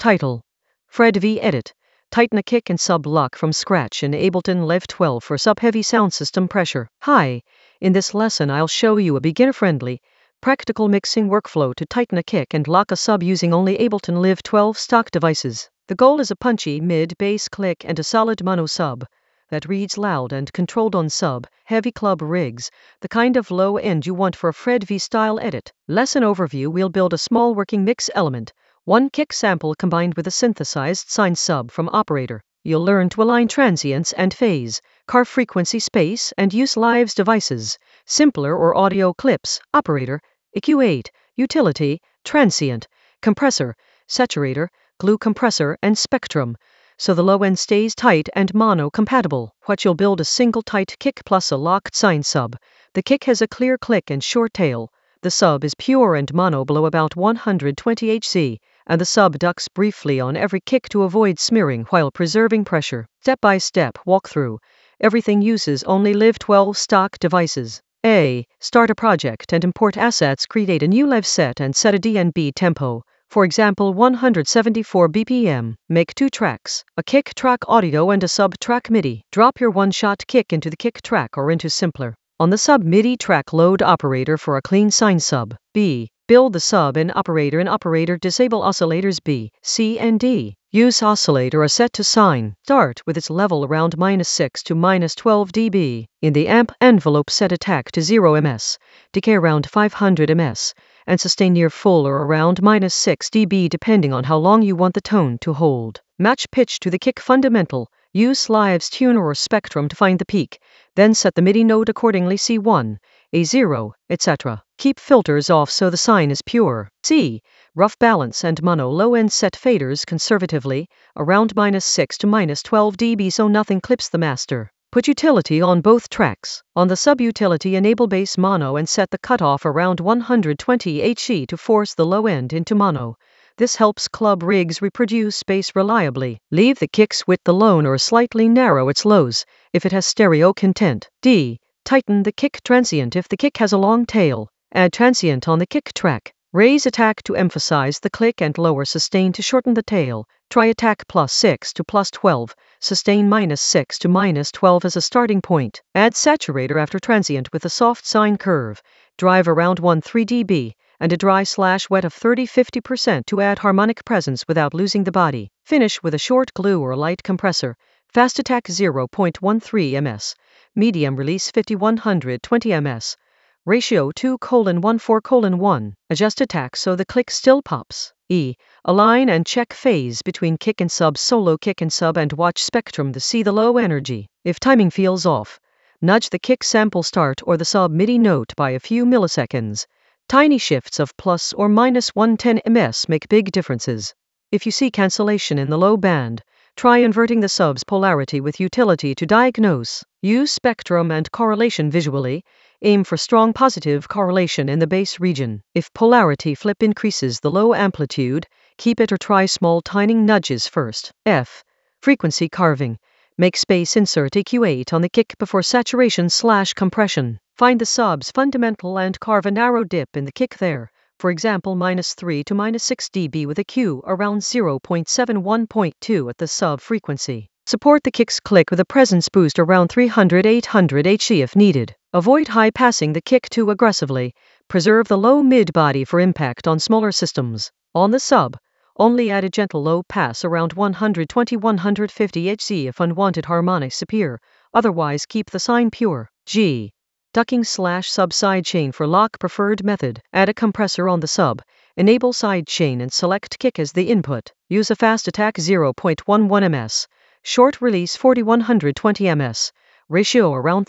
Title: Fred V. Edit. Tighten a kick and sub lock from scratch in Ableton Live 12 for sub-heavy sound system pressure. Hi, in this lesson I'll show you a beginner-friendly, practical mixing workflow to tighten a kick and lock a sub using only Ableton Live 12 stock devices. The goal is a punchy mid-bass click and a solid mono sub that reads loud and controlled on sub-heavy club rigs, the kind of low end you want for a Fred V style edit. Lesson overview: we'll build a small working mix element, one kick sample combined with a synthesized sine sub from Operator. You'll learn to align transients and phase, carve frequency space, and use Live's devices, simpler or audio clips, Operator, EQ8, utility, transient, compressor, saturator, glue compressor, and spectrum, so the low end stays tight and mono compatible. What you'll build: a single tight kick plus a locked sine sub. The kick has a clear click and short tail. The sub is pure and mono below about 120 Hz, and the sub ducks briefly on every kick to avoid smearing while preserving pressure. Step-by-step walkthrough. Everything uses only Live 12 stock devices. A. Start a project and import assets. Create a new live set and set a DNB tempo, for example 174 BPM. Make 2 tracks, a kick track audio and a sub track MIDI. Drop your one-shot kick into the kick track or into Simpler. On the sub MIDI track, load Operator for a clean sine sub. B. Build the sub in Operator. In Operator, disable oscillators B, C, and D. Use oscillator A set to sine. Start with its level around -6 to -12 dB. In the amp envelope, set attack to 0 ms, decay around 500 ms, and sustain near full or around -6 dB depending on how long you want the tone to hold. Match pitch to the kick fundamental. Use Live's tuner or Spectrum to find the peak, then set the MIDI note accordingly: C1, A0, etc. Keep filters off so the sine is pure. C. Rough balance and mono low end. Set faders conservatively, around -6 to -12 dB so nothing clips the master. Put utility on both tracks. On the sub-utility, enable bass mono and set the cutoff around 120 Hz to force the low end into mono. This helps club rigs reproduce bass reliably. Leave the kick's width alone or slightly narrow its lows if it has stereo content. D. Tighten the kick transient. If the kick has a long tail, add transient on the kick track. Raise attack to emphasize the click and lower sustain to shorten the tail. Try attack +6 to +12, sustain -6 to -12 as a starting point. Add saturator after transient with a soft sine curve. Drive around 13 dB, and a dry/wet of 30-50% to add harmonic presence without losing the body. Finish with a short glue or light compressor. Fast attack 0.13 ms. Medium release 50-120 ms. Ratio 2:14:1. Adjust attack so the click still pops. E. Align and check phase between kick and sub. Solo kick and sub, and watch Spectrum to see the low energy. If timing feels off, nudge the kick sample start or the sub MIDI note by a few milliseconds. Tiny shifts of plus or minus 110 ms make big differences. If you see cancellation in the low band, try inverting the sub's polarity with utility to diagnose. Use Spectrum and correlation visually. Aim for strong positive correlation in the bass region. If polarity flip increases the low amplitude, keep it or try small timing nudges first. F. Frequency carving. Make space, insert EQ8 on the kick before saturation/compression. Find the sub's fundamental and carve a narrow dip in the kick there, for example -3 to -6 dB with a Q around 0.71.2 at the sub frequency. Support the kick's click with a presence boost around 300-800 Hz if needed. Avoid high passing the kick too aggressively. Preserve the low mid body for impact on smaller systems. On the sub, only add a gentle low pass around 120-150 Hz if unwanted harmonics appear, otherwise keep the sine pure. G. Ducking/sub sidechain for lock preferred method. Add a compressor on the sub. Enable sidechain and select kick as the input. Use a fast attack 0.11 ms. Short release 40-120 ms. Ratio around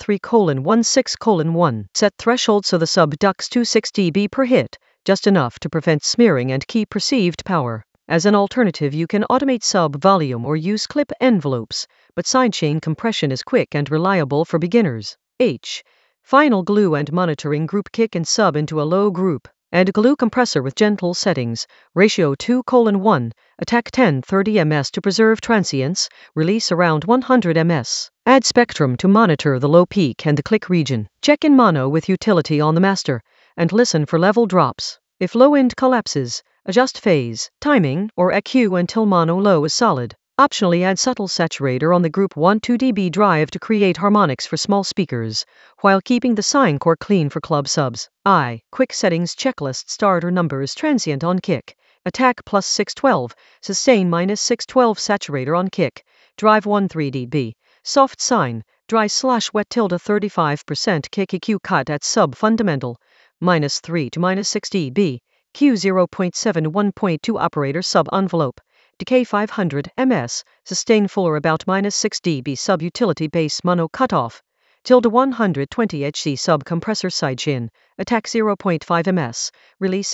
3:16:1. Set threshold so the sub ducks 26 dB per hit, just enough to prevent smearing and keep perceived power. As an alternative, you can automate sub volume or use clip envelopes, but sidechain compression is quick and reliable for beginners. H. Final glue and monitoring. Group kick and sub into a low group. Add glue compressor with gentle settings. Ratio 2:1. Attack 10-30 ms to preserve transients. Release around 100 ms. Add Spectrum to monitor the low peak and the click region. Check in mono with utility on the master, and listen for level drops. If low end collapses, Adjust phase, timing, or EQ until mono low is solid. Optionally add subtle saturator on the group 1-2 dB drive to create harmonics for small speakers, while keeping the sine core clean for club subs. Quick settings checklist starter numbers transient on kick. Attack plus 612, sustain minus 612 saturator on kick. Drive 1-3 dB. Soft sine, dry/wet tilde 35% kick EQ cut at sub fundamental. -3 to -6 dB. Q 0.7 1.2 operator sub envelope. Decay 500 ms, sustain fuller about -6 dB sub utility bass mono cutoff. Tilde 120 Hz sub compressor sidechain. Attack 0.5 ms, release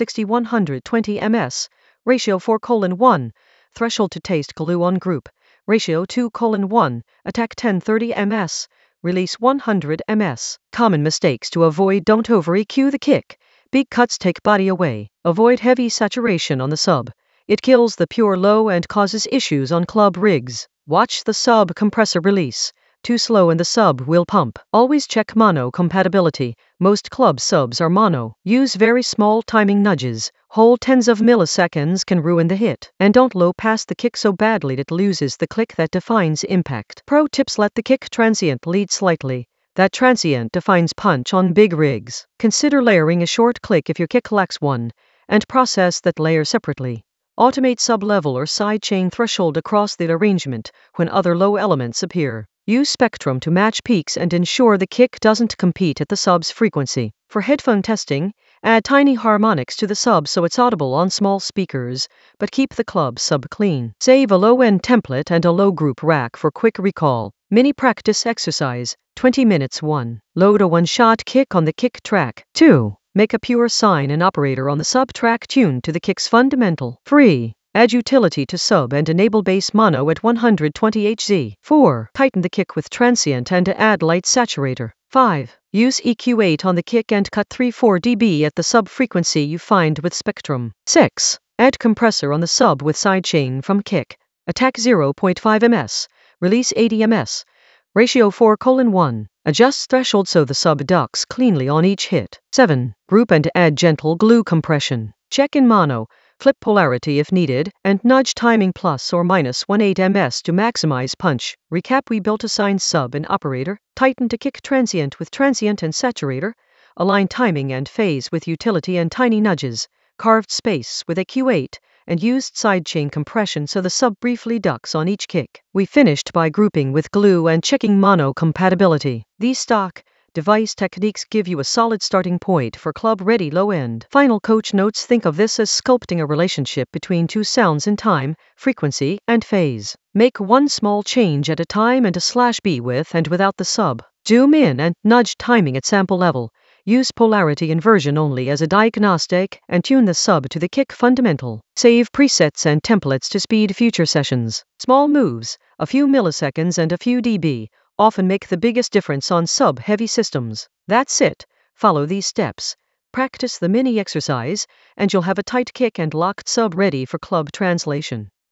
60-120 ms. Ratio 4:1. Threshold to taste glue on group. Ratio 2:1. Attack 10-30 ms. Release 100 ms. Common mistakes to avoid: don't over EQ the kick. Big cuts take body away. Avoid heavy saturation on the sub. It kills the pure low and causes issues on club rigs. Watch the sub compressor release. Too slow and the sub will pump. Always check mono compatibility. Most club subs are mono. Use very small timing nudges. Whole tens of milliseconds can ruin the hit. And don't low pass the kick so badly that loses the click that defines impact. Pro tips: let the kick transient lead slightly. That transient defines punch on big rigs. Consider layering a short click if your kick lacks one, and process that layer separately. Automate sub-level or sidechain threshold across the arrangement when other low elements appear. Use spectrum to match peaks and ensure the kick doesn't compete at the sub's frequency. For headphone testing, add tiny harmonics to the sub so it's audible on small speakers, but keep the club sub clean. Save a low-end template and a low group rack for quick recall. Mini practice exercise, 20 minutes. 1. Load a one-shot kick on the kick track. 2. Make a pure sine and operator on the sub track tuned to the kick's fundamental. 3. Add utility to sub and enable bass mono at 120 Hz. 4. Tighten the kick with transient and add light saturator. 5. Use EQ8 on the kick and cut 3-4 dB at the sub frequency you find with spectrum. 6. Add compressor on the sub with sidechain from kick. Attack 0.5 ms. Release 80 ms. Ratio 4:1. Adjust threshold so the sub ducks cleanly on each hit. 7. Group and add gentle glue compression. Check in mono, flip polarity if needed, and nudge timing plus or minus 1/8 ms to maximize punch. Recap: we built a sine sub and operator, tighten to kick transient with transient and saturator, align timing and phase with utility and tiny nudges, carved space with EQ8, and used sidechain compression so the sub briefly ducks on each kick. We finished by grouping with glue and checking mono compatibility. These stock device techniques give you a solid starting point for club-ready low-end. Final coach notes: think of this as sculpting a relationship between two sounds in time, frequency, and phase. Make one small change at a time and a /b with and without the sub. Zoom in and nudge timing at sample level. Use polarity inversion only as a diagnostic and tune the sub to the kick fundamental. Save presets and templates to speed future sessions. Small moves, a few milliseconds and a few dB, often make the biggest difference on sub-heavy systems. That's it. Follow these steps. Practice the mini exercise, and you'll have a tight kick and locked sub ready for club translation.